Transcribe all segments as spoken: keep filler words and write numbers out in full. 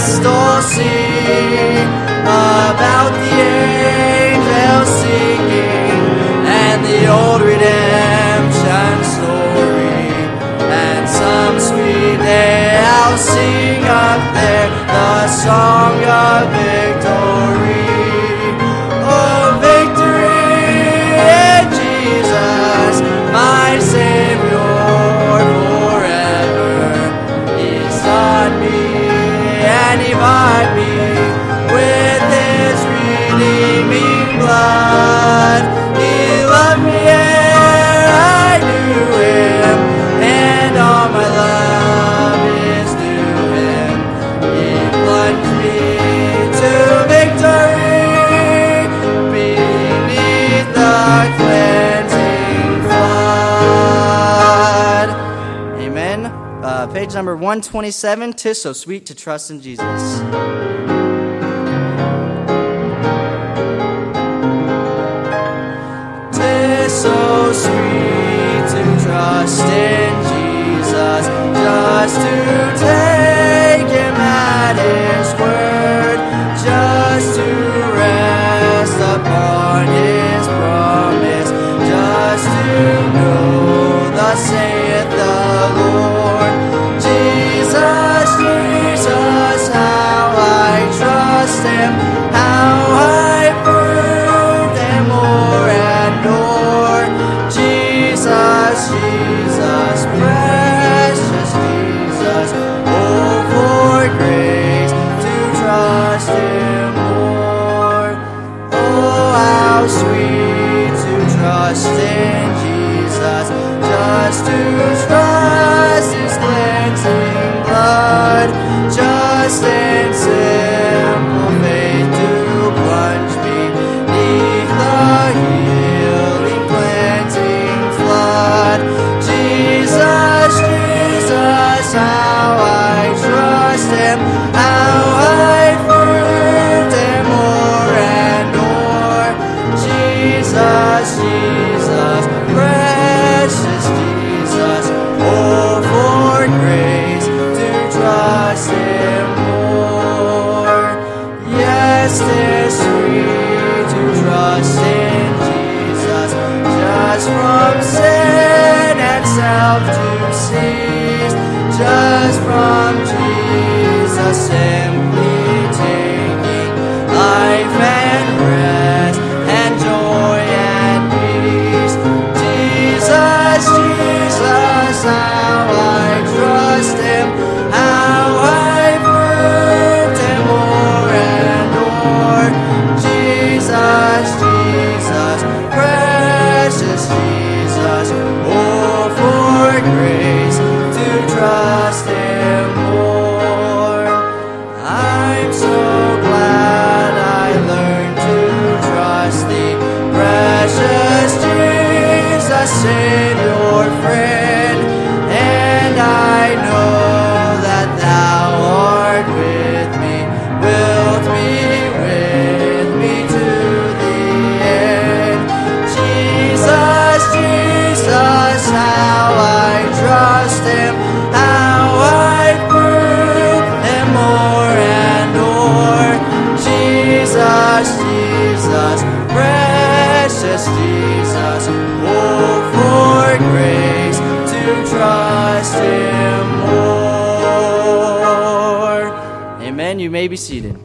festal sing about the angels singing and the old redemption story. And some sweet day I'll sing up there the song of victory. Oh, victory in Jesus, my Savior forever. He's done me and He bought me with His redeeming blood. He loved me ere I knew Him, and all my love is due Him. He plunged me to victory beneath the cleansing flood. Amen. Uh, page number one twenty-seven, "'Tis So Sweet to Trust in Jesus." So sweet to trust in Jesus, just to take Him at His word, just to rest upon His promise, just to know thus saith the Lord. Jesus, Jesus, how I trust Him, how I prove Him more and more. Jesus, Jesus, precious Jesus, oh, for grace to trust Him more. Oh, how sweet to trust in Jesus, just to trust His cleansing blood, just in simple faith to plunge me beneath the healing cleansing flood. Jesus, Jesus, how I trust Him, how I proved Him more and more. Jesus, Jesus, precious Jesus, oh, for grace to trust Him more. Yes, 'tis sweet to trust in Jesus, just from sin and self to cease, just from Jesus simply taking life and rest and joy and peace. Jesus, Jesus, how I trust Him, how I proved Him more and more. Jesus, Jesus, precious Jesus, oh, for grace to trust Him more. I'm so glad I learned to trust Thee, precious Jesus, Savior, friend, and I know that Thou art with me, wilt be with me to the end. Jesus, Jesus, how I trust Him, how I prove Him more and more. Jesus, Jesus, precious Jesus, oh, for grace to trust Him more. Amen. You may be seated.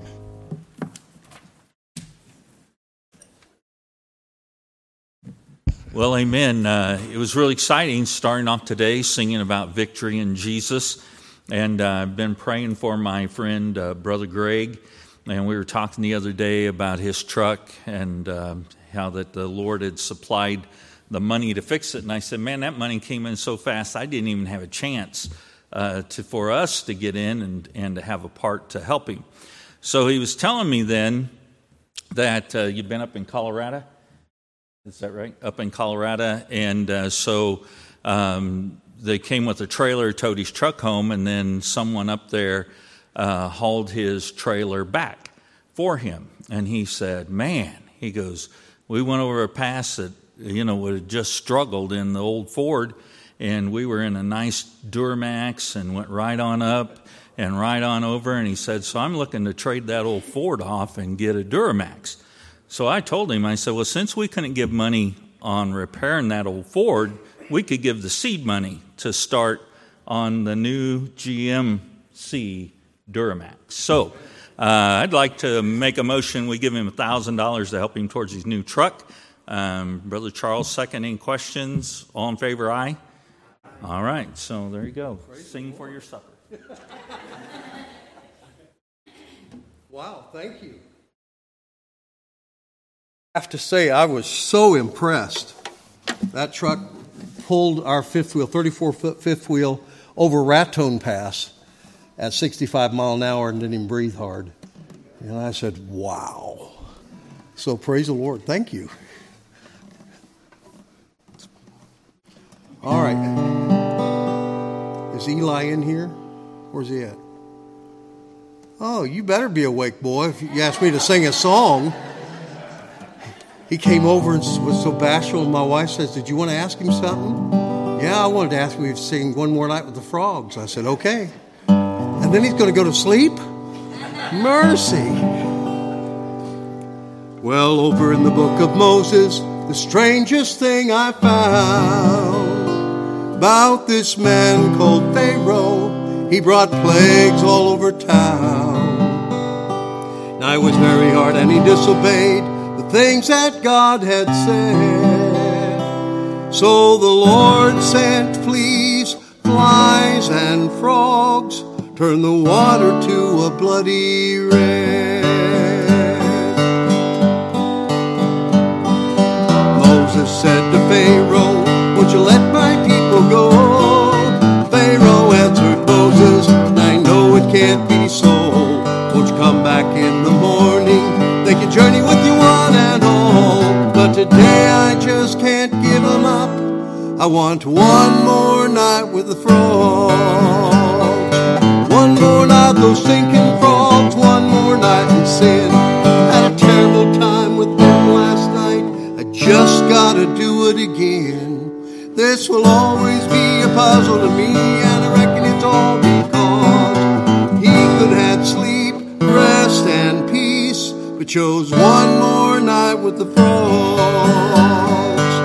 Well, amen. Uh, it was really exciting starting off today singing about victory in Jesus. And uh, I've been praying for my friend, uh, Brother Greg. And we were talking the other day about his truck and uh, how that the Lord had supplied the money to fix it. And I said, man, that money came in so fast, I didn't even have a chance uh, to for us to get in and, and to have a part to help him. So he was telling me then that uh, you've been up in Colorado. Is that right? Up in Colorado. And uh, so um, they came with a trailer, towed his truck home, and then someone up there uh, hauled his trailer back for him. And he said, man, he goes, we went over a pass that, you know, would have just struggled in the old Ford, and we were in a nice Duramax and went right on up and right on over, and he said, so I'm looking to trade that old Ford off and get a Duramax. So I told him, I said, well, since we couldn't give money on repairing that old Ford, we could give the seed money to start on the new G M C Duramax. So uh, I'd like to make a motion. We give him one thousand dollars to help him towards his new truck. Um, Brother Charles, seconding questions. All in favor, aye? All right, so there you go. Sing for your supper. Wow, thank you. I have to say, I was so impressed. That truck pulled our fifth wheel, thirty-four foot fifth wheel, over Raton Pass at sixty-five mile an hour and didn't even breathe hard. And I said, wow. So praise the Lord. Thank you. All right. Is Eli in here? Where's he at? Oh, you better be awake, boy, if you asked me to sing a song. He came over and was so bashful, and my wife says, did you want to ask him something? Yeah, I wanted to ask him if he'd sing One More Night with the Frogs. I said, okay. And then he's going to go to sleep? Mercy. Well, over in the book of Moses, the strangest thing I found about this man called Pharaoh, he brought plagues all over town. Now it was very hard and he disobeyed the things that God had said. So the Lord sent fleas, flies, and frogs, turned the water to a bloody red. Moses said to Pharaoh, won't you let my people go? Pharaoh answered Moses, I know it can't be so. Won't you come back in the morning? They can journey with you one and all. But today I just can't give them up. I want one more night with the frogs. One more night, those stinking frogs. One more night in sin. Had a terrible time with them last night. I just gotta do it again. This will always be a puzzle to me, and I reckon it's all because he could have sleep, rest, and peace, but chose one more night with the frogs.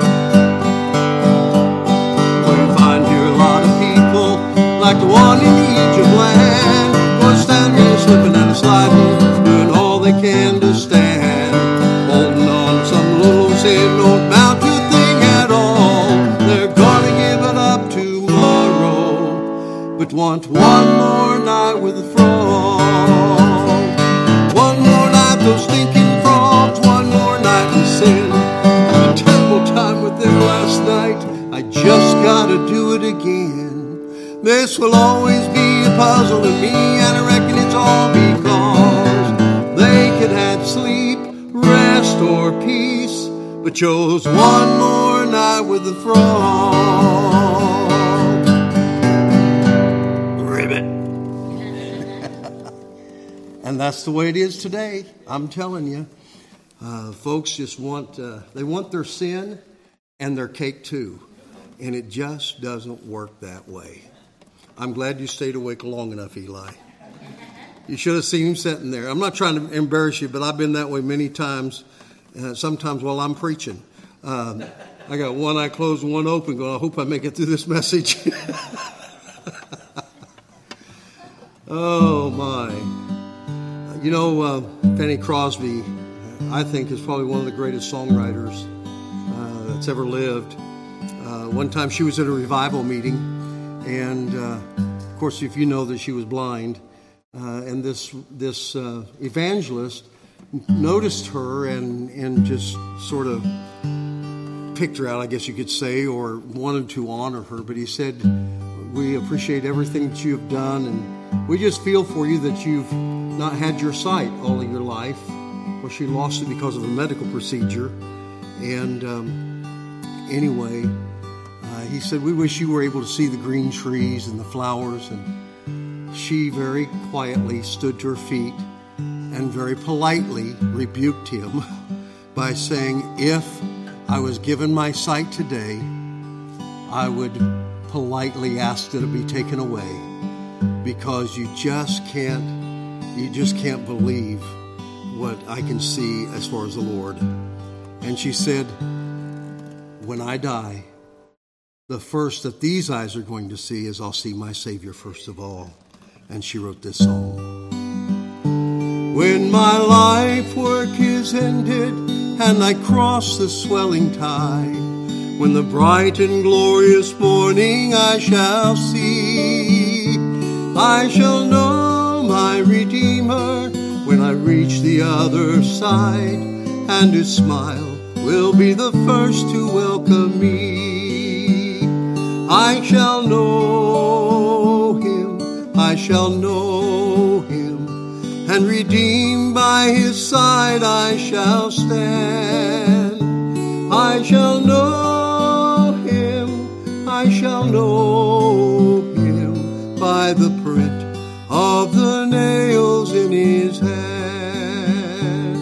We find here a lot of people like the one in the Egypt land, was standing, slipping and sliding, doing all they can to stand, holding on to some little sin, don't amount to a thing at all. They're gonna give it up tomorrow, but want one more night with the frogs. One more night, those stinking frogs. One more night in sin. Had a terrible time with them last night. I just gotta do it again. This will always be a puzzle to me, and I reckon it's all because they could have sleep, rest, or peace, but chose one more night with the frogs. Ribbit. And that's the way it is today. I'm telling you. Uh, folks just want, uh, they want their sin and their cake too. And it just doesn't work that way. I'm glad you stayed awake long enough, Eli. You should have seen him sitting there. I'm not trying to embarrass you, but I've been that way many times, uh, sometimes while I'm preaching. Um, I got one eye closed and one open going, I hope I make it through this message. Oh, my. You know, uh, Fanny Crosby, I think, is probably one of the greatest songwriters uh, that's ever lived. Uh, one time she was at a revival meeting, and uh, of course, if you know that she was blind, uh, and this this uh, evangelist noticed her and, and just sort of picked her out, I guess you could say, or wanted to honor her. But he said, we appreciate everything that you have done, and we just feel for you that you've not had your sight all of your life. Well, she lost it because of a medical procedure. And um, anyway, uh, he said, we wish you were able to see the green trees and the flowers. And she very quietly stood to her feet and very politely rebuked him by saying, if I was given my sight today, I would politely ask that it be taken away, because you just can't, you just can't believe what I can see as far as the Lord. And she said, when I die, the first that these eyes are going to see is I'll see my Savior first of all. And she wrote this song. When my life work is ended and I cross the swelling tide, when the bright and glorious morning I shall see, I shall know my Redeemer when I reach the other side, and His smile will be the first to welcome me. I shall know Him, I shall know Him, and redeemed by His side I shall stand. I shall know Him, I shall know Him by the print of the nails in His hand.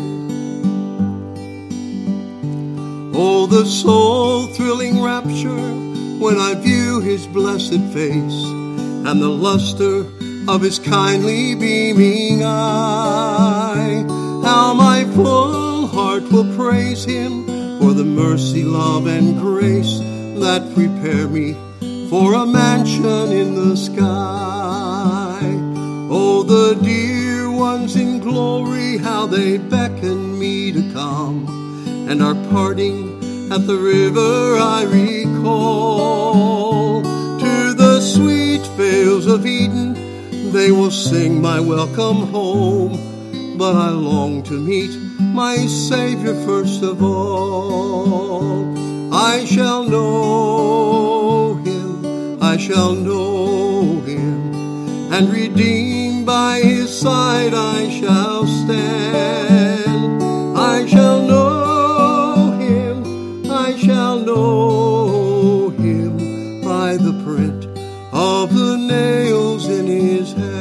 Oh, the soul-thrilling rapture when I view His blessed face and the luster of His kindly beaming eye. How my full heart will praise Him for the mercy, love, and grace that prepare me for a mansion in the sky. Oh, the dear ones in glory, how they beckon me to come, and our parting at the river I recall. To the sweet vales of Eden they will sing my welcome home, but I long to meet my Savior first of all. I shall know Him, I shall know Him, and redeemed by His side I shall stand. I shall know Him, I shall know Him by the print of the nails in His hand.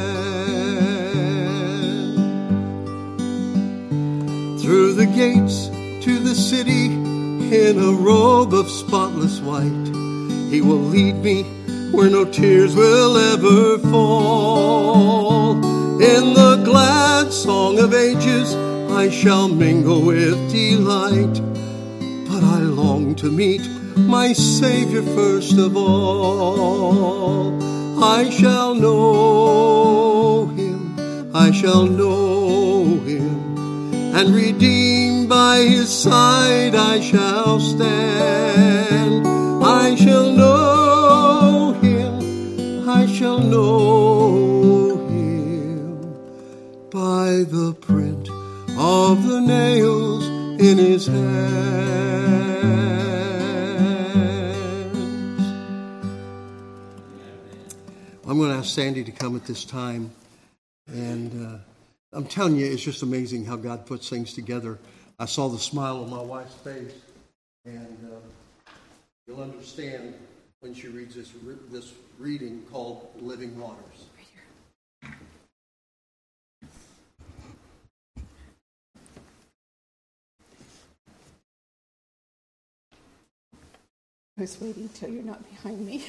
Through the gates to the city in a robe of spotless white, He will lead me where no tears will ever fall. In the glad song of ages I shall mingle with delight, but I long to meet my Savior first of all. I shall know Him, I shall know Him, and redeemed by His side I shall stand. I shall know Him, I shall know Him by the print of the nails in His hands. I'm going to ask Sandy to come at this time, and uh, I'm telling you, it's just amazing how God puts things together. I saw the smile on my wife's face, and uh, you'll understand when she reads this this reading called Living Waters. I was waiting till you're not behind me.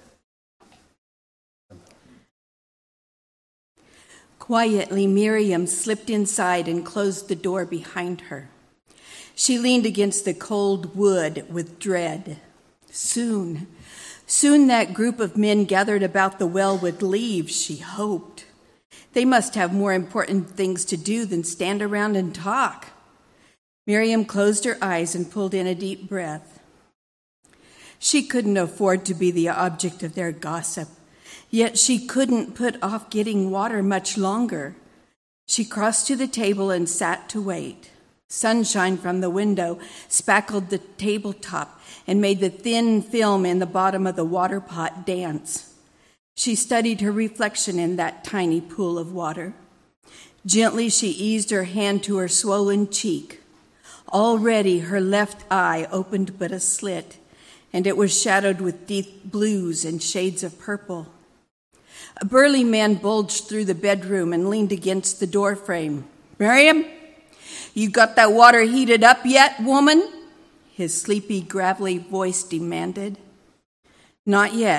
Quietly, Miriam slipped inside and closed the door behind her. She leaned against the cold wood with dread. Soon, soon that group of men gathered about the well would leave, she hoped. They must have more important things to do than stand around and talk. Miriam closed her eyes and pulled in a deep breath. She couldn't afford to be the object of their gossip, yet she couldn't put off getting water much longer. She crossed to the table and sat to wait. Sunshine from the window spackled the tabletop and made the thin film in the bottom of the water pot dance. She studied her reflection in that tiny pool of water. Gently she eased her hand to her swollen cheek. Already her left eye opened but a slit, and it was shadowed with deep blues and shades of purple. A burly man bulged through the bedroom and leaned against the doorframe. "Miriam, you got that water heated up yet, woman?" his sleepy, gravelly voice demanded. "Not yet,"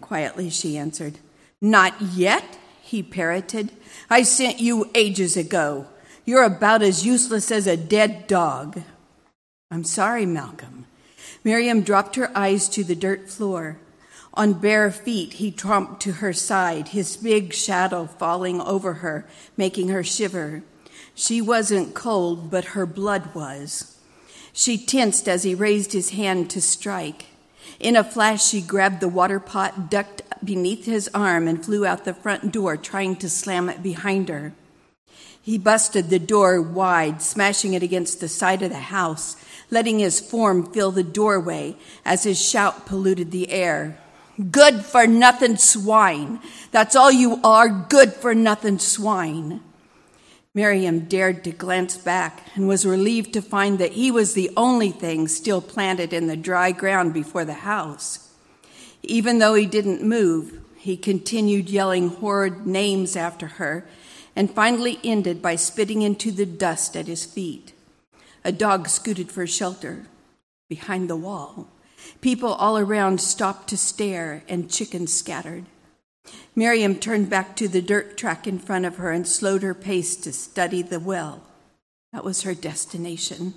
quietly she answered. Not yet, he parroted. I sent you ages ago. You're about as useless as a dead dog. I'm sorry, Malcolm. Miriam dropped her eyes to the dirt floor. On bare feet, he tromped to her side, his big shadow falling over her, making her shiver. She wasn't cold, but her blood was. She tensed as he raised his hand to strike. In a flash, she grabbed the water pot, ducked beneath his arm, and flew out the front door, trying to slam it behind her. He busted the door wide, smashing it against the side of the house, letting his form fill the doorway as his shout polluted the air. Good-for-nothing swine! That's all you are, good-for-nothing swine! Miriam dared to glance back and was relieved to find that he was the only thing still planted in the dry ground before the house. Even though he didn't move, he continued yelling horrid names after her and finally ended by spitting into the dust at his feet. A dog scooted for shelter behind the wall. People all around stopped to stare, and chickens scattered. Miriam turned back to the dirt track in front of her and slowed her pace to study the well. That was her destination.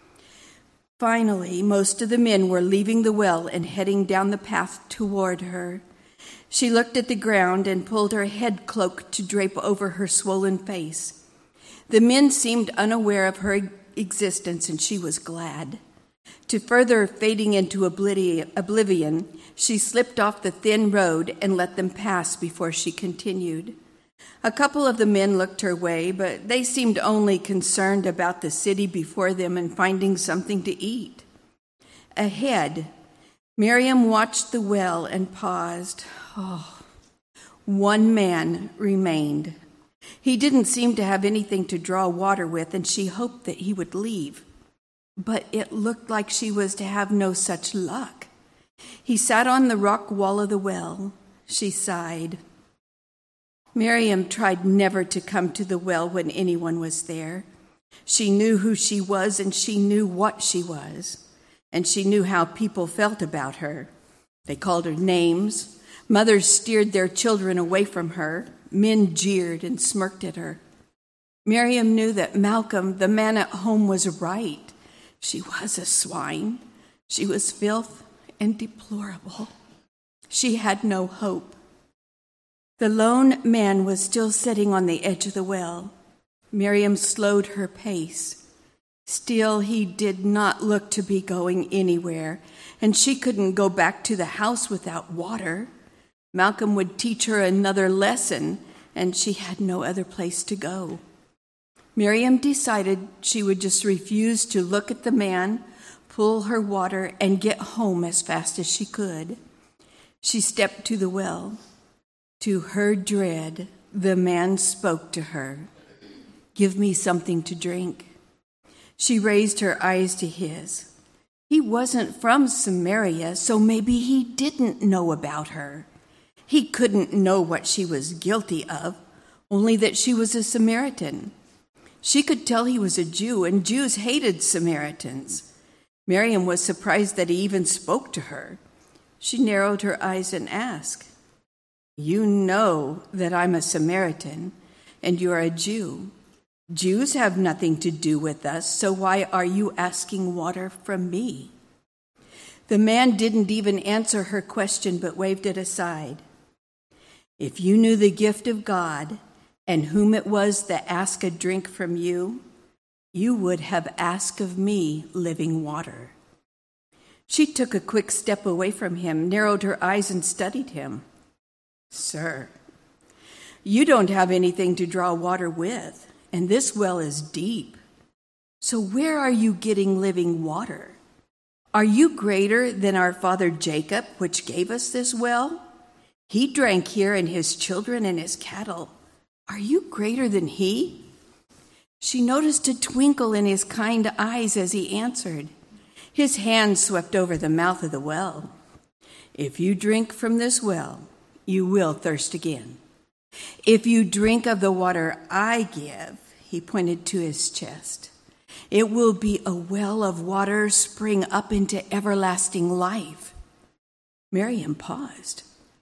Finally, most of the men were leaving the well and heading down the path toward her. She looked at the ground and pulled her head cloak to drape over her swollen face. The men seemed unaware of her existence, and she was glad. To further fading into oblivion, she slipped off the thin road and let them pass before she continued. A couple of the men looked her way, but they seemed only concerned about the city before them and finding something to eat. Ahead, Miriam watched the well and paused. Oh, one man remained. He didn't seem to have anything to draw water with, and she hoped that he would leave. But it looked like she was to have no such luck. He sat on the rock wall of the well. She sighed. Miriam tried never to come to the well when anyone was there. She knew who she was, and she knew what she was, and she knew how people felt about her. They called her names. Mothers steered their children away from her. Men jeered and smirked at her. Miriam knew that Malcolm, the man at home, was right. She was a swine. She was filth and deplorable. She had no hope. The lone man was still sitting on the edge of the well. Miriam slowed her pace. Still, he did not look to be going anywhere, and she couldn't go back to the house without water. Malcolm would teach her another lesson, and she had no other place to go. Miriam decided she would just refuse to look at the man, pull her water, and get home as fast as she could. She stepped to the well. To her dread, the man spoke to her. Give me something to drink. She raised her eyes to his. He wasn't from Samaria, so maybe he didn't know about her. He couldn't know what she was guilty of, only that she was a Samaritan. She could tell he was a Jew, and Jews hated Samaritans. Miriam was surprised that he even spoke to her. She narrowed her eyes and asked, You know that I'm a Samaritan, and you're a Jew. Jews have nothing to do with us, so why are you asking water from me? The man didn't even answer her question, but waved it aside. If you knew the gift of God, and whom it was that asked a drink from you, you would have asked of me living water. She took a quick step away from him, narrowed her eyes, and studied him. Sir, you don't have anything to draw water with, and this well is deep. So where are you getting living water? Are you greater than our father Jacob, which gave us this well? He drank here, and his children and his cattle. Are you greater than he? She noticed a twinkle in his kind eyes as he answered. His hand swept over the mouth of the well. If you drink from this well, you will thirst again. If you drink of the water I give, he pointed to his chest, it will be a well of water spring up into everlasting life. Miriam paused.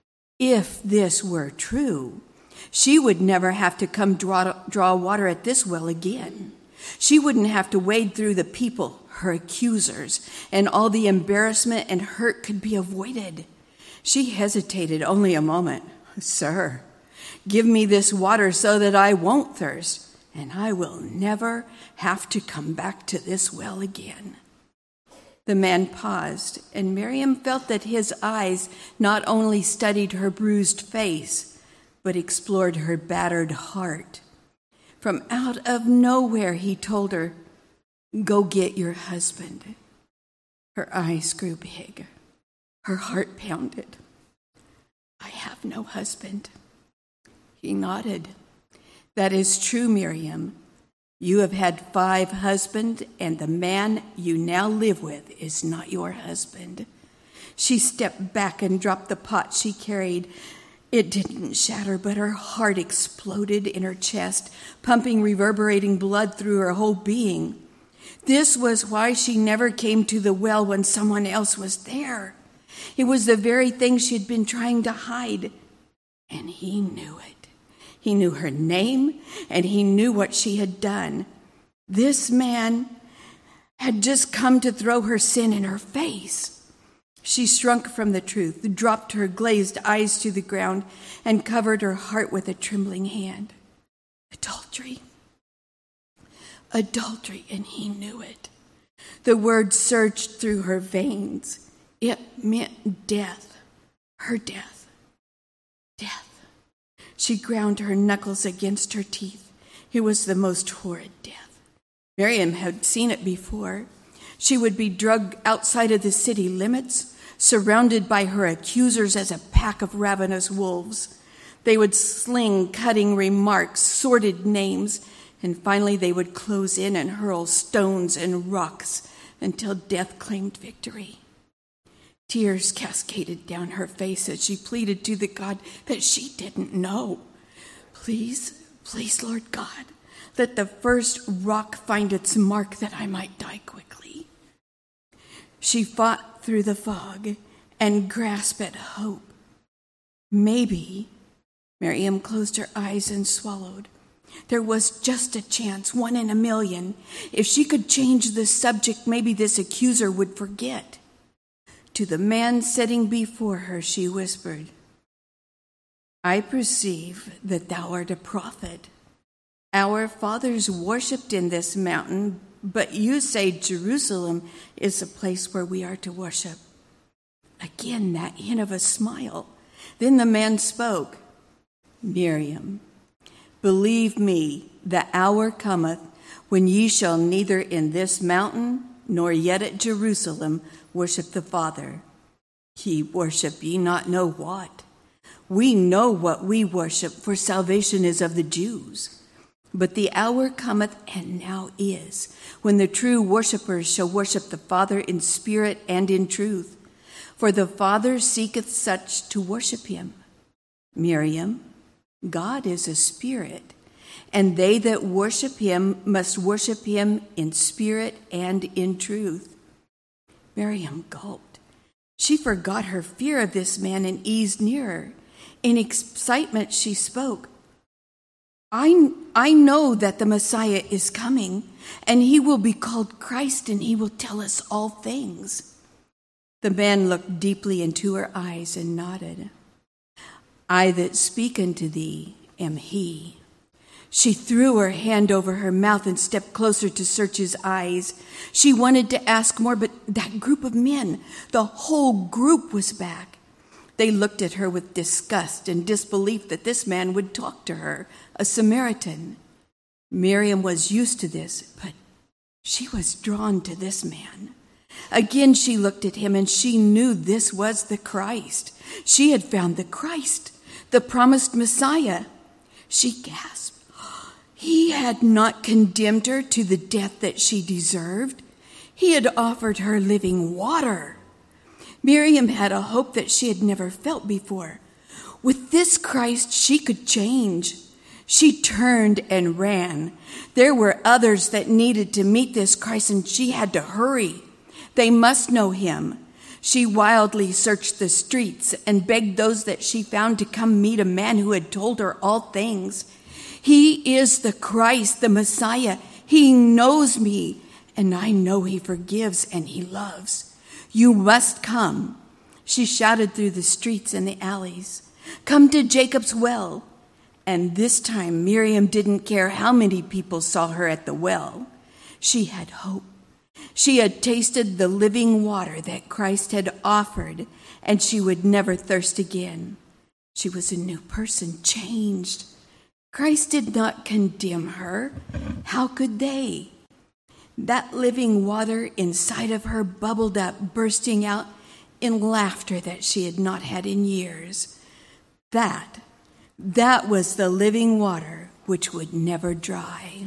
If this were true, she would never have to come draw, draw water at this well again. She wouldn't have to wade through the people, her accusers, and all the embarrassment and hurt could be avoided. She hesitated only a moment. Sir, give me this water so that I won't thirst, and I will never have to come back to this well again. The man paused, and Miriam felt that his eyes not only studied her bruised face, but explored her battered heart. From out of nowhere, he told her, "Go get your husband." Her eyes grew big. Her heart pounded. "I have no husband." He nodded. "That is true, Miriam. You have had five husbands, and the man you now live with is not your husband." She stepped back and dropped the pot she carried. It didn't shatter, but her heart exploded in her chest, pumping reverberating blood through her whole being. This was why she never came to the well when someone else was there. It was the very thing she had been trying to hide, and he knew it. He knew her name, and he knew what she had done. This man had just come to throw her sin in her face. She shrunk from the truth, dropped her glazed eyes to the ground, and covered her heart with a trembling hand. Adultery. Adultery, and he knew it. The word surged through her veins. It meant death. Her death. Death. She ground her knuckles against her teeth. It was the most horrid death. Miriam had seen it before. She would be drugged outside of the city limits, surrounded by her accusers as a pack of ravenous wolves. They would sling cutting remarks, sordid names, and finally they would close in and hurl stones and rocks until death claimed victory. Tears cascaded down her face as she pleaded to the God that she didn't know. Please, please, Lord God, let the first rock find its mark that I might die quickly. She fought through the fog and grasped at hope. Maybe, Miriam closed her eyes and swallowed. There was just a chance, one in a million. If she could change the subject, maybe this accuser would forget. To the man sitting before her, she whispered, "I perceive that thou art a prophet. Our fathers worshipped in this mountain, but you say Jerusalem is the place where we are to worship." Again, that hint of a smile. Then the man spoke, "Miriam, believe me, the hour cometh when ye shall neither in this mountain nor yet at Jerusalem worship the Father. Ye worship ye not know what. We know what we worship, for salvation is of the Jews. But the hour cometh, and now is, when the true worshipers shall worship the Father in spirit and in truth. For the Father seeketh such to worship him. Miriam, God is a spirit, and they that worship him must worship him in spirit and in truth." Miriam gulped. She forgot her fear of this man and eased nearer. In excitement, she spoke. I, I know that the Messiah is coming, and he will be called Christ, and he will tell us all things. The man looked deeply into her eyes and nodded. "I that speak unto thee am he." She threw her hand over her mouth and stepped closer to search his eyes. She wanted to ask more, but that group of men, the whole group was back. They looked at her with disgust and disbelief that this man would talk to her, a Samaritan. Miriam was used to this, but she was drawn to this man. Again she looked at him, and she knew this was the Christ. She had found the Christ, the promised Messiah. She gasped. He had not condemned her to the death that she deserved. He had offered her living water. Miriam had a hope that she had never felt before. With this Christ, she could change. She turned and ran. There were others that needed to meet this Christ, and she had to hurry. They must know him. She wildly searched the streets and begged those that she found to come meet a man who had told her all things. He is the Christ, the Messiah. He knows me, and I know he forgives and he loves. You must come. She shouted through the streets and the alleys, "Come to Jacob's well." And this time Miriam didn't care how many people saw her at the well. She had hope. She had tasted the living water that Christ had offered, and she would never thirst again. She was a new person, changed. Christ did not condemn her. How could they? That living water inside of her bubbled up, bursting out in laughter that she had not had in years. That, that was the living water which would never dry.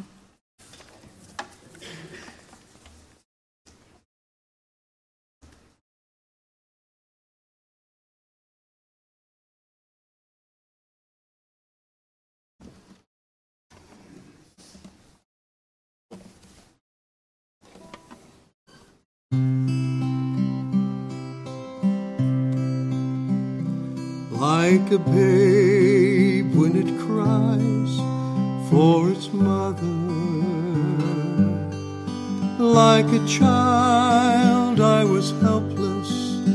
Like a babe when it cries for its mother, like a child I was helpless,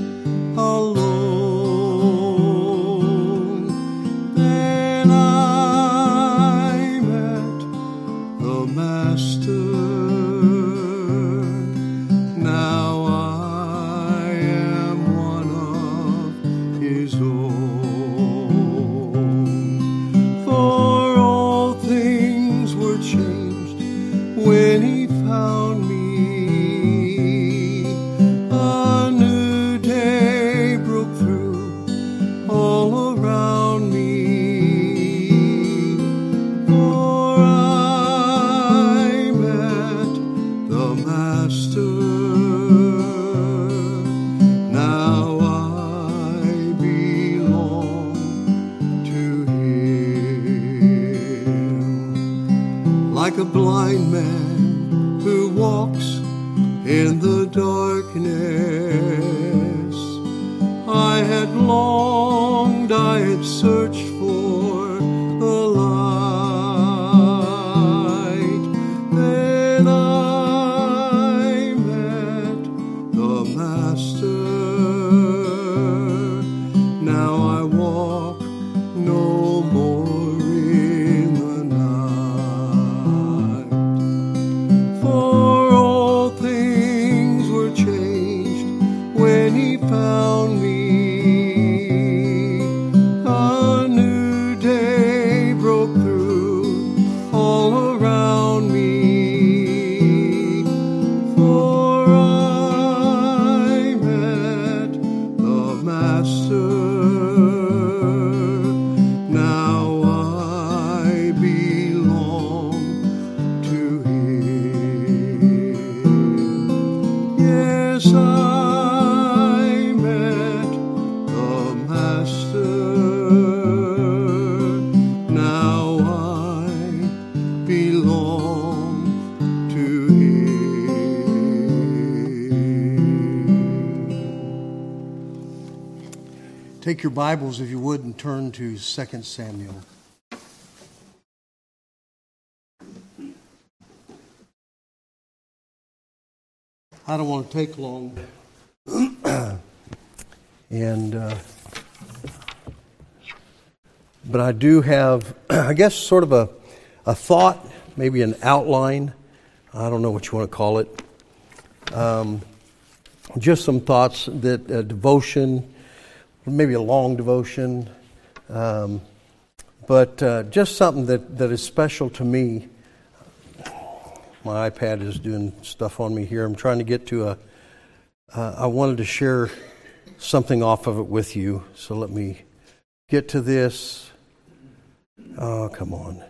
alone. Then I met the Master. Now I am one of his own. When he found me, a new day broke through all around me. For I met the Master. Now I belong to him. Like a blind man who walks in the darkness, I had longed, I had searched for the light. Then I met the Master. Now I walk no more in the night. For all things were changed when he found me. A new day broke through all around me. For I met the Master. Now I belong to him. Yes, I met the Master. Now I belong to him. Take your Bibles, if you would, and turn to Second Samuel. I don't want to take long. and uh, But I do have, I guess, sort of a, a thought, maybe an outline. I don't know what you want to call it. Um, just some thoughts that uh, devotion, maybe a long devotion, um, but uh, just something that, that is special to me. My iPad is doing stuff on me here. I'm trying to get to a, uh, I wanted to share something off of it with you. So let me get to this. Oh, come on.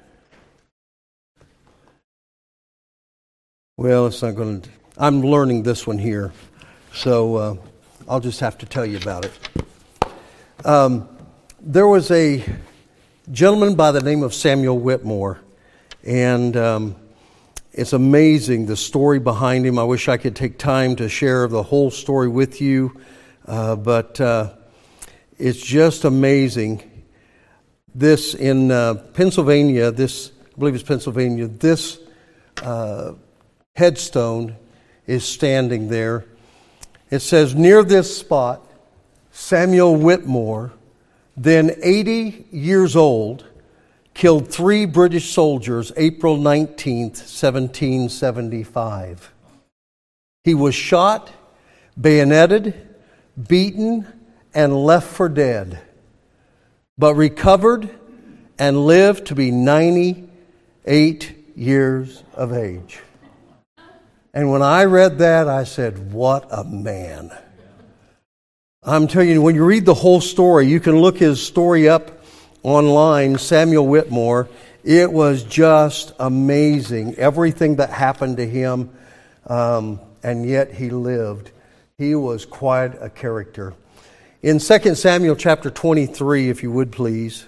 Well, it's not going to, I'm learning this one here. So uh, I'll just have to tell you about it. Um, there was a gentleman by the name of Samuel Whitmore, and um, it's amazing the story behind him. I wish I could take time to share the whole story with you. Uh, but uh, it's just amazing. This in uh, Pennsylvania, this I believe it's Pennsylvania, this uh, headstone is standing there. It says, near this spot, Samuel Whitmore, then eighty years old, killed three British soldiers April nineteenth, seventeen seventy-five. He was shot, bayoneted, beaten, and left for dead, but recovered and lived to be ninety-eight years of age. And when I read that, I said, what a man. I'm telling you, when you read the whole story, you can look his story up online, Samuel Whitmore. It was just amazing, everything that happened to him, um, and yet he lived. He was quite a character. In Second Samuel chapter twenty-three, if you would please,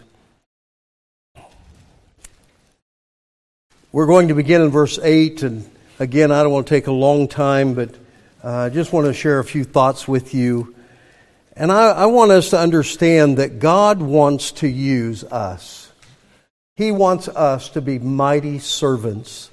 we're going to begin in verse eight, and again, I don't want to take a long time, but I uh, just want to share a few thoughts with you. And I, I want us to understand that God wants to use us. He wants us to be mighty servants.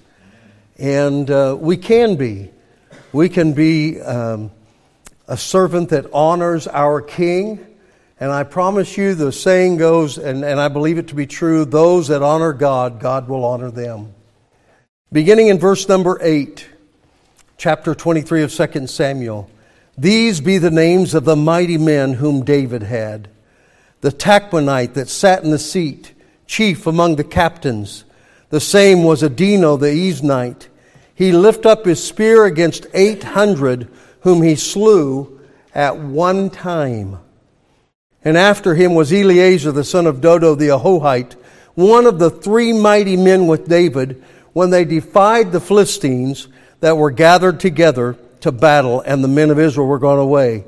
And uh, we can be. We can be um, a servant that honors our King. And I promise you, the saying goes, and, and I believe it to be true, those that honor God, God will honor them. Beginning in verse number eight, chapter twenty-three of Second Samuel. These be the names of the mighty men whom David had. The Tachmonite that sat in the seat, chief among the captains. The same was Adino the Eznite. He lifted up his spear against eight hundred, whom he slew at one time. And after him was Eleazar the son of Dodo the Ahohite, one of the three mighty men with David, when they defied the Philistines that were gathered together to battle, and the men of Israel were gone away.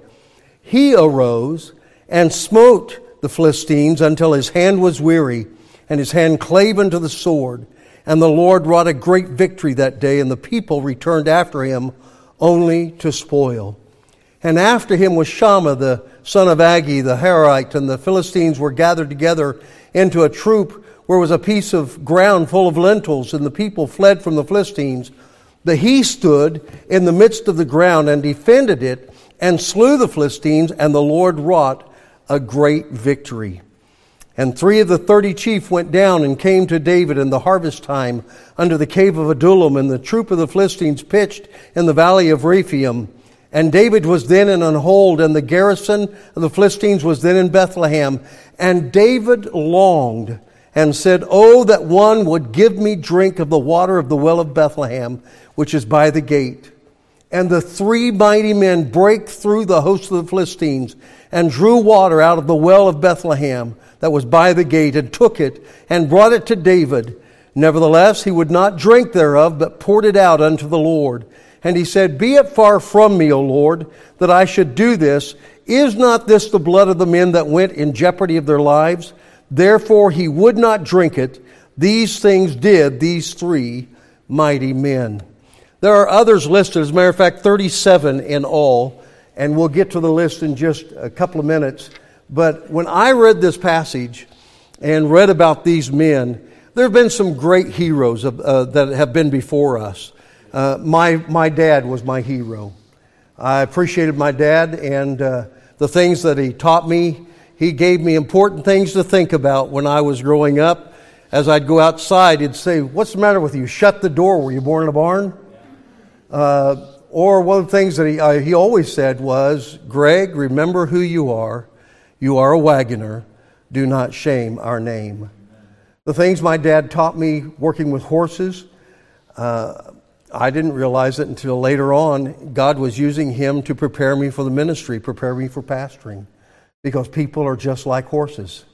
He arose and smote the Philistines until his hand was weary, and his hand clave unto the sword. And the Lord wrought a great victory that day, and the people returned after him only to spoil. And after him was Shammah the son of Agi the Harite, and the Philistines were gathered together into a troop where was a piece of ground full of lentils, and the people fled from the Philistines. But he stood in the midst of the ground and defended it and slew the Philistines, and the Lord wrought a great victory. And three of the thirty chief went down and came to David in the harvest time under the cave of Adullam, and the troop of the Philistines pitched in the valley of Rephaim. And David was then in an hold, and the garrison of the Philistines was then in Bethlehem. And David longed and said, "Oh, that one would give me drink of the water of the well of Bethlehem, which is by the gate." And the three mighty men brake through the host of the Philistines, and drew water out of the well of Bethlehem that was by the gate, and took it, and brought it to David. Nevertheless, he would not drink thereof, but poured it out unto the Lord. And he said, "Be it far from me, O Lord, that I should do this. Is not this the blood of the men that went in jeopardy of their lives?" Therefore he would not drink it. These things did these three mighty men. There are others listed, as a matter of fact, thirty-seven in all, and we'll get to the list in just a couple of minutes. But when I read this passage and read about these men, there have been some great heroes uh, that have been before us. Uh, my my dad was my hero. I appreciated my dad and uh, the things that he taught me. He gave me important things to think about when I was growing up. As I'd go outside, he'd say, "What's the matter with you? Shut the door. Were you born in a barn?" Uh, or one of the things that he uh, he always said was, "Greg, remember who you are. You are a wagoner. Do not shame our name." The things my dad taught me working with horses, uh, I didn't realize it until later on. God was using him to prepare me for the ministry, prepare me for pastoring. Because people are just like horses.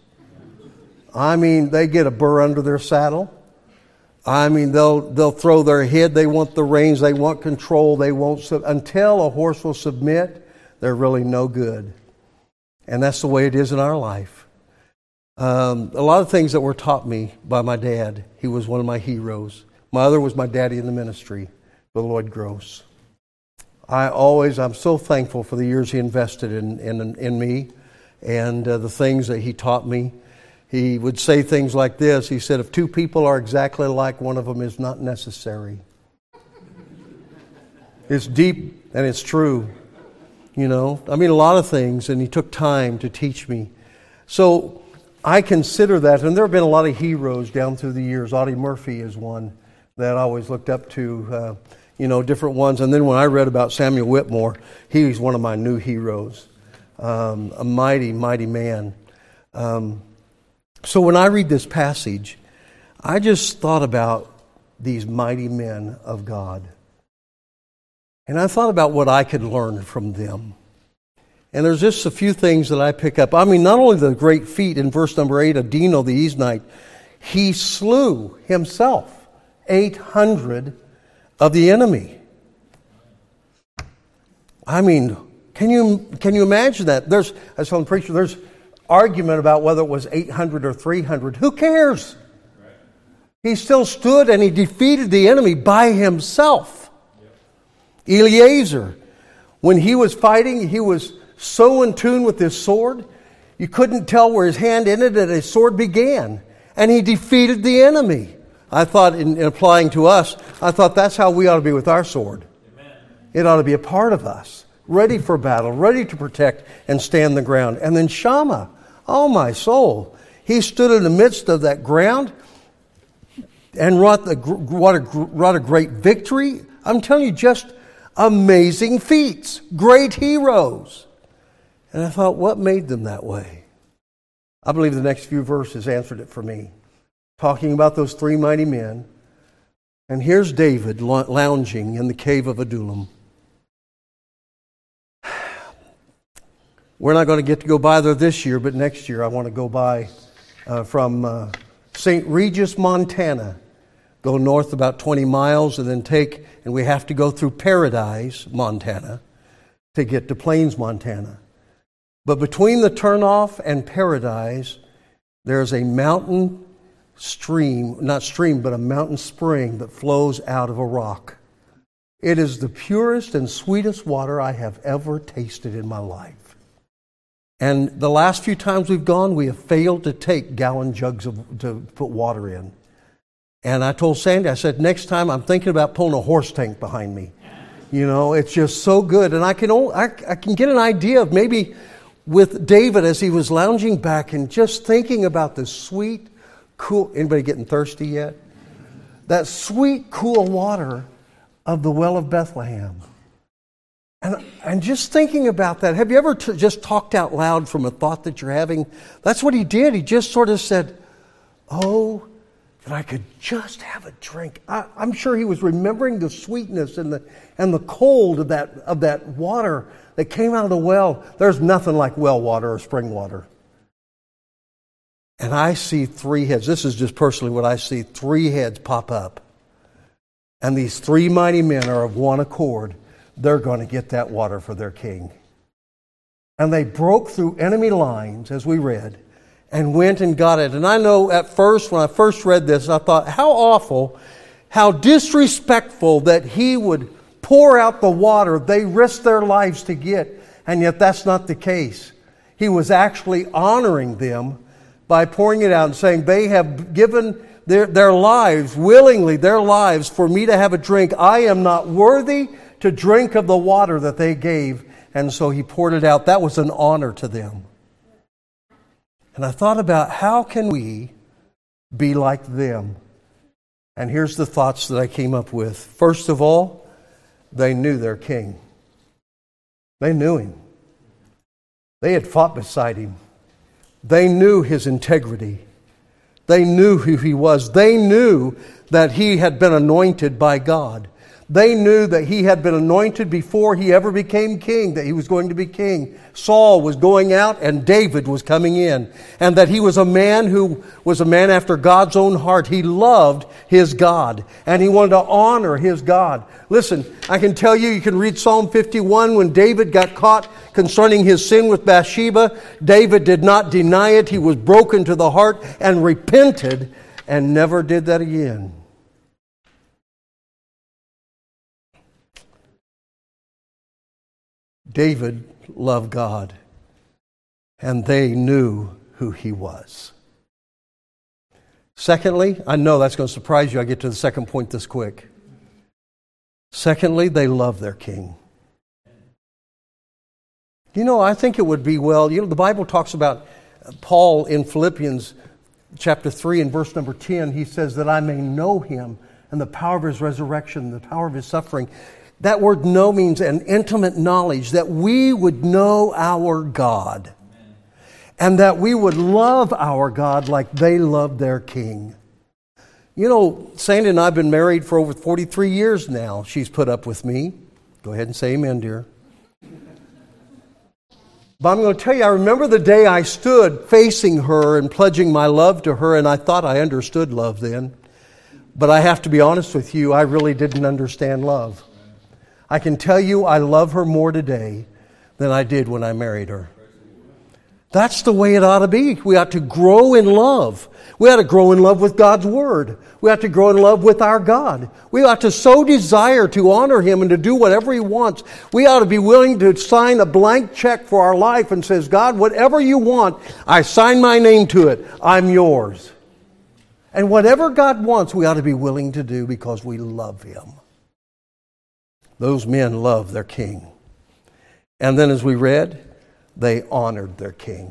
I mean, they get a burr under their saddle. I mean, they'll they'll throw their head. They want the reins. They want control. They won't sub- until a horse will submit. They're really no good. And that's the way it is in our life. Um, a lot of things that were taught me by my dad. He was one of my heroes. My other was my daddy in the ministry, Brother Lloyd Gross. I always, I'm so thankful for the years he invested in, in, in me and uh, the things that he taught me. He would say things like this. He said, if two people are exactly alike, one of them is not necessary. It's deep and it's true. You know, I mean, a lot of things, and he took time to teach me. So I consider that, and there have been a lot of heroes down through the years. Audie Murphy is one that I always looked up to, uh, you know, different ones. And then when I read about Samuel Whitmore, he was one of my new heroes, um, a mighty, mighty man. Um, so when I read this passage, I just thought about these mighty men of God. And I thought about what I could learn from them. And there's just a few things that I pick up. I mean, not only the great feat in verse number eight of Dino the Easnite, he slew himself eight hundred of the enemy. I mean, can you can you imagine that? There's, I was telling the preacher, there's argument about whether it was eight hundred or three hundred. Who cares? He still stood and he defeated the enemy by himself. Eleazar, when he was fighting, he was so in tune with his sword, you couldn't tell where his hand ended and his sword began. And he defeated the enemy. I thought, in, in applying to us, I thought that's how we ought to be with our sword. Amen. It ought to be a part of us, ready for battle, ready to protect and stand the ground. And then Shammah, oh my soul, he stood in the midst of that ground and wrought, the, wrought, a, wrought a great victory. I'm telling you, just amazing feats, great heroes. And I thought, what made them that way? I believe the next few verses answered it for me. Talking about those three mighty men. And here's David lounging in the cave of Adullam. We're not going to get to go by there this year, but next year I want to go by uh, from uh, Saint Regis, Montana. Go north about twenty miles and then take, and we have to go through Paradise, Montana, to get to Plains, Montana. But between the turnoff and Paradise, there's a mountain stream, not stream, but a mountain spring that flows out of a rock. It is the purest and sweetest water I have ever tasted in my life. And the last few times we've gone, we have failed to take gallon jugs of, to put water in. And I told Sandy, I said, next time I'm thinking about pulling a horse tank behind me. You know, it's just so good. And I can only, I, I can get an idea of maybe with David as he was lounging back and just thinking about the sweet, cool, anybody getting thirsty yet? That sweet, cool water of the well of Bethlehem. And, and just thinking about that, have you ever t- just talked out loud from a thought that you're having? That's what he did. He just sort of said, oh, that I could just have a drink. I, I'm sure he was remembering the sweetness and the and the cold of that of that water that came out of the well. There's nothing like well water or spring water. And I see three heads. This is just personally what I see. Three heads pop up. And these three mighty men are of one accord. They're going to get that water for their king. And they broke through enemy lines, as we read, and went and got it. And I know at first, when I first read this, I thought, how awful, how disrespectful that he would pour out the water they risked their lives to get. And yet that's not the case. He was actually honoring them by pouring it out and saying, they have given their, their lives, willingly their lives, for me to have a drink. I am not worthy to drink of the water that they gave. And so he poured it out. That was an honor to them. And I thought about how can we be like them? And here's the thoughts that I came up with. First of all, they knew their king. They knew him. They had fought beside him. They knew his integrity. They knew who he was. They knew that he had been anointed by God. They knew that he had been anointed before he ever became king, that he was going to be king. Saul was going out and David was coming in. And that he was a man who was a man after God's own heart. He loved his God and he wanted to honor his God. Listen, I can tell you, you can read Psalm fifty-one when David got caught concerning his sin with Bathsheba. David did not deny it. He was broken to the heart and repented and never did that again. David loved God, and they knew who he was. Secondly, I know that's going to surprise you. I get to the second point this quick. Secondly, they love their king. You know, I think it would be well, you know, the Bible talks about Paul in Philippians chapter three and verse number ten. He says that I may know him and the power of his resurrection, the power of his suffering. That word know means an intimate knowledge, that we would know our God. Amen. And that we would love our God like they loved their king. You know, Sandy and I have been married for over forty-three years now. She's put up with me. Go ahead and say amen, dear. But I'm going to tell you, I remember the day I stood facing her and pledging my love to her, and I thought I understood love then. But I have to be honest with you, I really didn't understand love. I can tell you I love her more today than I did when I married her. That's the way it ought to be. We ought to grow in love. We ought to grow in love with God's Word. We ought to grow in love with our God. We ought to so desire to honor Him and to do whatever He wants. We ought to be willing to sign a blank check for our life and says, God, whatever you want, I sign my name to it. I'm yours. And whatever God wants, we ought to be willing to do because we love Him. Those men loved their king. And then as we read, they honored their king.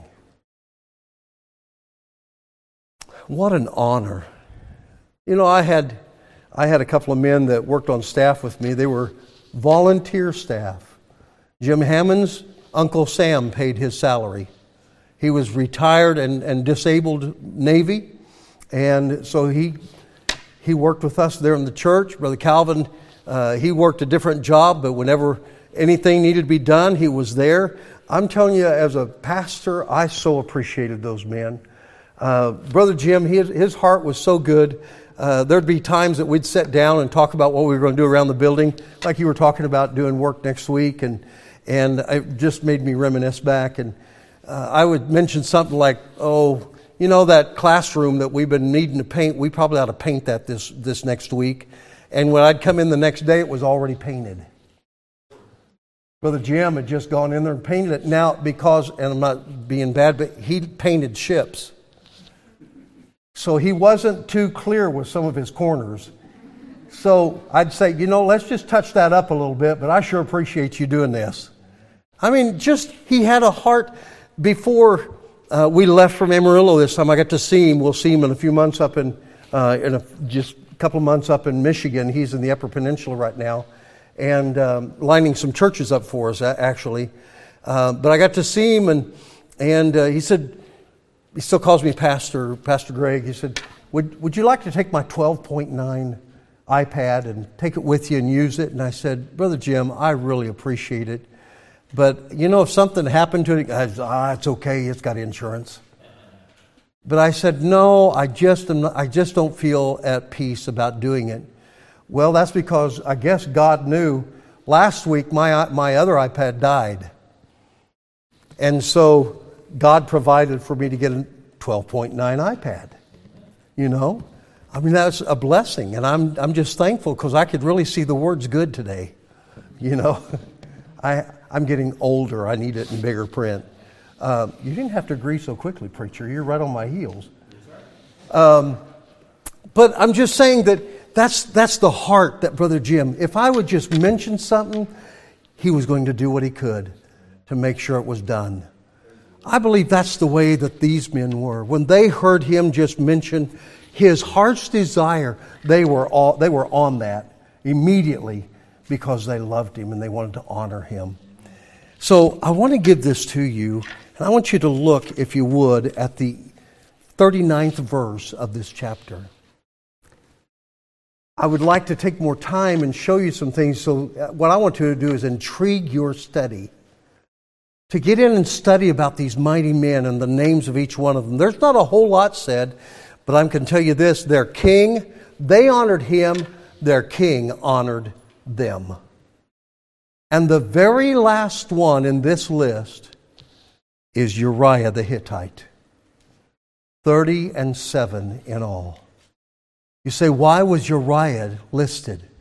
What an honor. You know, I had I had a couple of men that worked on staff with me. They were volunteer staff. Jim Hammond's Uncle Sam paid his salary. He was retired and, and disabled Navy. And so he he worked with us there in the church. Brother Calvin, uh, he worked a different job, but whenever anything needed to be done, he was there. I'm telling you, as a pastor, I so appreciated those men. Uh, Brother Jim, his, his heart was so good. Uh, there'd be times that we'd sit down and talk about what we were going to do around the building, like you were talking about doing work next week, and and it just made me reminisce back. And uh, I would mention something like, oh, you know, that classroom that we've been needing to paint, we probably ought to paint that this, this next week. And when I'd come in the next day, it was already painted. Brother Jim had just gone in there and painted it. Now, because, and I'm not being bad, but he painted ships. So he wasn't too clear with some of his corners. So I'd say, you know, let's just touch that up a little bit, but I sure appreciate you doing this. I mean, just, he had a heart. Before uh, we left from Amarillo this time, I got to see him. We'll see him in a few months up in, uh, in a, just a couple of months up in Michigan. He's in the Upper Peninsula right now. And um, lining some churches up for us, actually. Uh, but I got to see him, and and uh, he said, he still calls me Pastor, Pastor Greg. He said, would would you like to take my twelve point nine iPad and take it with you and use it? And I said, Brother Jim, I really appreciate it. But, you know, if something happened to it, I said, ah, it's okay, it's got insurance. But I said, no, I just am not, I just don't feel at peace about doing it. Well, that's because I guess God knew last week my my other iPad died. And so God provided for me to get a twelve point nine iPad. You know? I mean, that's a blessing. And I'm I'm just thankful because I could really see the words good today. You know? I, I'm getting older. I need it in bigger print. Uh, you didn't have to agree so quickly, preacher. You're right on my heels. Um, but I'm just saying that That's that's the heart that Brother Jim, if I would just mention something, he was going to do what he could to make sure it was done. I believe that's the way that these men were. When they heard him just mention his heart's desire, they were all, they were on that immediately because they loved him and they wanted to honor him. So I want to give this to you, and I want you to look, if you would, at the thirty-ninth verse of this chapter. I would like to take more time and show you some things. So what I want you to do is intrigue your study. To get in and study about these mighty men and the names of each one of them. There's not a whole lot said, but I can tell you this. Their king, they honored him. Their king honored them. And the very last one in this list is Uriah the Hittite. thirty and seven in all. You say, why was Uriah listed?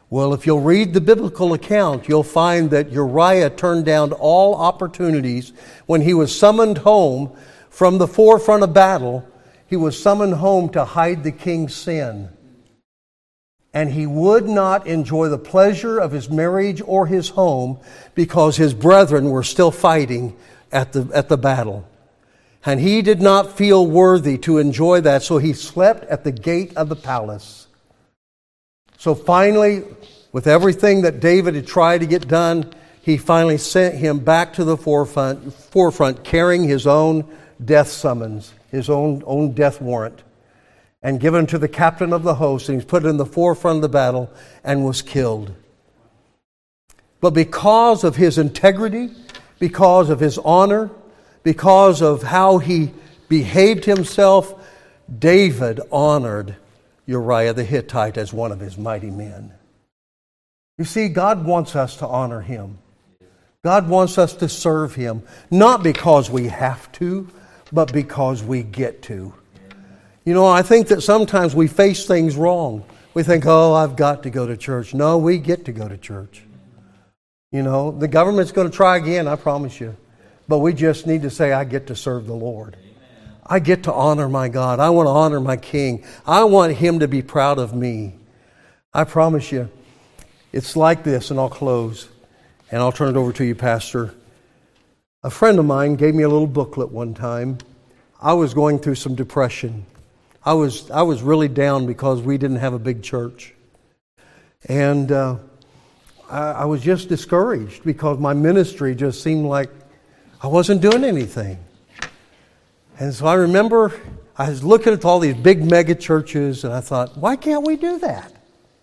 Well, if you'll read the biblical account, you'll find that Uriah turned down all opportunities when he was summoned home from the forefront of battle. He was summoned home to hide the king's sin. And he would not enjoy the pleasure of his marriage or his home because his brethren were still fighting at the, at the battle. And he did not feel worthy to enjoy that, so he slept at the gate of the palace. So finally, with everything that David had tried to get done, he finally sent him back to the forefront, forefront carrying his own death summons, his own, own death warrant, and given to the captain of the host, and he's put in the forefront of the battle and was killed. But because of his integrity, because of his honor, because of how he behaved himself, David honored Uriah the Hittite as one of his mighty men. You see, God wants us to honor Him. God wants us to serve Him, not because we have to, but because we get to. You know, I think that sometimes we face things wrong. We think, oh, I've got to go to church. No, we get to go to church. You know, the government's going to try again, I promise you. But we just need to say, I get to serve the Lord. I get to honor my God. I want to honor my King. I want Him to be proud of me. I promise you, it's like this, and I'll close, and I'll turn it over to you, Pastor. A friend of mine gave me a little booklet one time. I was going through some depression. I was I was really down because we didn't have a big church. And uh, I, I was just discouraged because my ministry just seemed like I wasn't doing anything. And so I remember I was looking at all these big mega churches, and I thought, why can't we do that?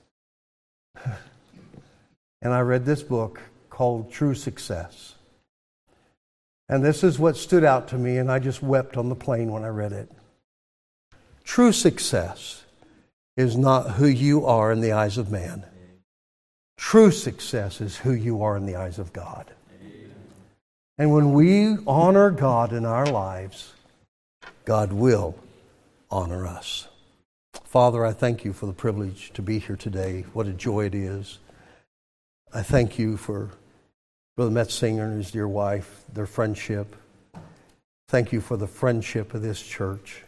And I read this book called True Success. And this is what stood out to me, and I just wept on the plane when I read it. True success is not who you are in the eyes of man. True success is who you are in the eyes of God. And when we honor God in our lives, God will honor us. Father, I thank you for the privilege to be here today. What a joy it is. I thank you for Brother Metzinger and his dear wife, their friendship. Thank you for the friendship of this church.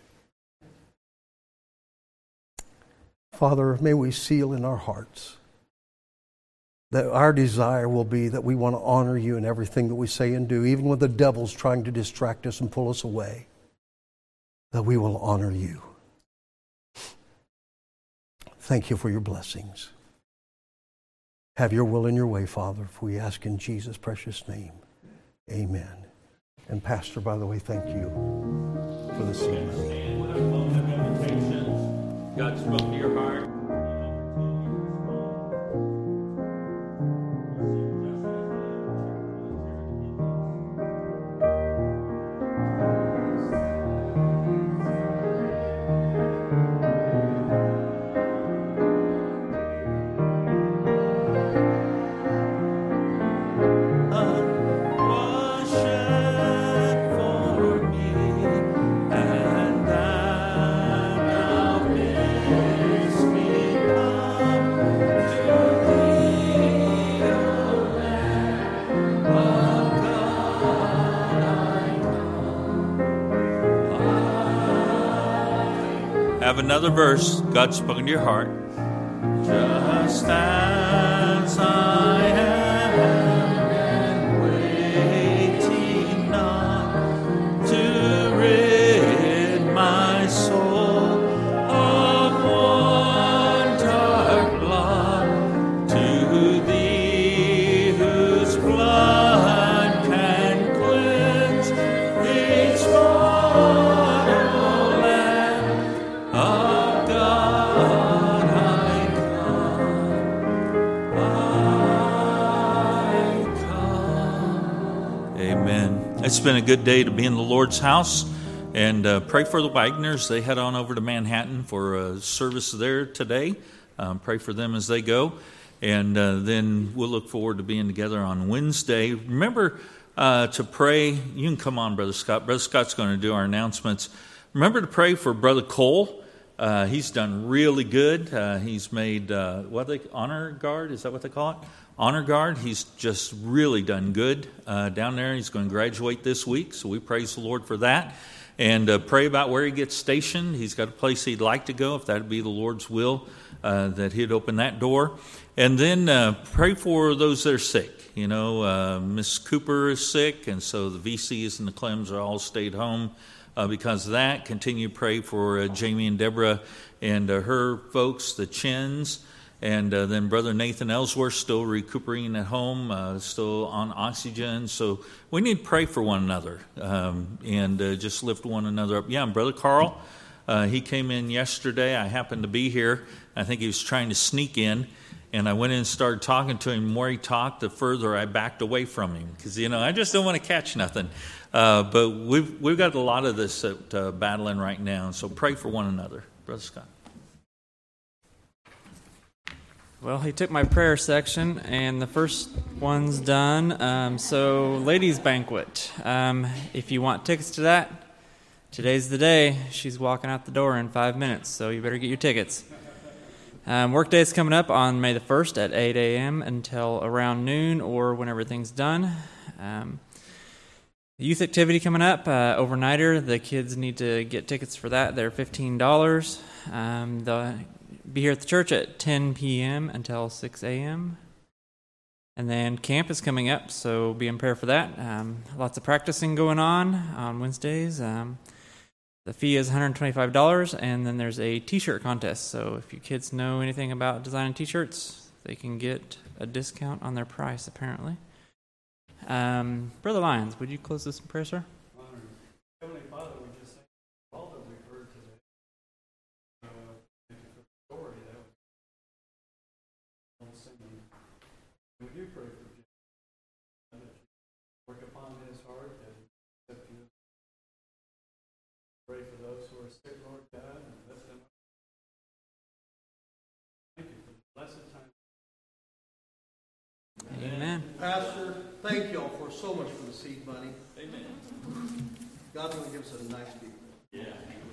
Father, may we seal in our hearts that our desire will be that we want to honor you in everything that we say and do, even when the devil's trying to distract us and pull us away, that we will honor you. Thank you for your blessings. Have your will and your way, Father, if we ask in Jesus' precious name. Amen. And Pastor, by the way, thank you for the seed. God spoke to your heart. Have another verse. God's spoken to your heart. Just as I am waiting not to rid my soul of one dark blot, to thee whose blood can cleanse each mortal land of God I come, I come. Amen. It's been a good day to be in the Lord's house. And uh, pray for the Wagners. They head on over to Manhattan for a service there today. Um, pray for them as they go. And uh, then we'll look forward to being together on Wednesday. Remember uh, to pray. You can come on, Brother Scott. Brother Scott's going to do our announcements. Remember to pray for Brother Cole. Uh, he's done really good. Uh, he's made, uh, what they, Honor Guard, is that what they call it? Honor Guard. He's just really done good uh, down there. He's going to graduate this week, so we praise the Lord for that. And uh, pray about where he gets stationed. He's got a place he'd like to go, if that would be the Lord's will, uh, that he'd open that door. And then uh, pray for those that are sick. You know, uh, Miss Cooper is sick, and so the V Cs and the Clems are all stayed home uh, because of that. Continue to pray for uh, Jamie and Deborah and uh, her folks, the Chins. And uh, then Brother Nathan Ellsworth still recuperating at home, uh, still on oxygen. So we need to pray for one another um, and uh, just lift one another up. Yeah, and Brother Carl, uh, he came in yesterday. I happened to be here. I think he was trying to sneak in. And I went in and started talking to him. The more he talked, the further I backed away from him. Because, you know, I just don't want to catch nothing. Uh, but we've, we've got a lot of this at, uh, battling right now. So pray for one another. Brother Scott. Well, he took my prayer section, and the first one's done. Um, so, ladies' banquet. Um, if you want tickets to that, today's the day. She's walking out the door in five minutes, so you better get your tickets. Um, workday is coming up on May the first at eight a.m. until around noon or when everything's done. Um, youth activity coming up, uh, overnighter. The kids need to get tickets for that. They're fifteen dollars. Um, the Be here at the church at ten p.m. until six a.m. And then camp is coming up, so be in prayer for that. Um, lots of practicing going on on Wednesdays. Um, the fee is one hundred twenty-five dollars, and then there's a t-shirt contest. So if you kids know anything about designing t-shirts, they can get a discount on their price, apparently. Um, Brother Lyons, would you close this in prayer, sir? Heavenly Father, we just thank you for all that we've heard today. Uh, thank you for the story that was singing. We do pray for Jesus, that you work upon his heart, that he accept you. Pray for those who are sick, Lord God, and lift them up. Thank you for the blessed time. Amen. Pastor, thank you all for so much for the seed money. Amen. God's going to give us a nice people. Yeah.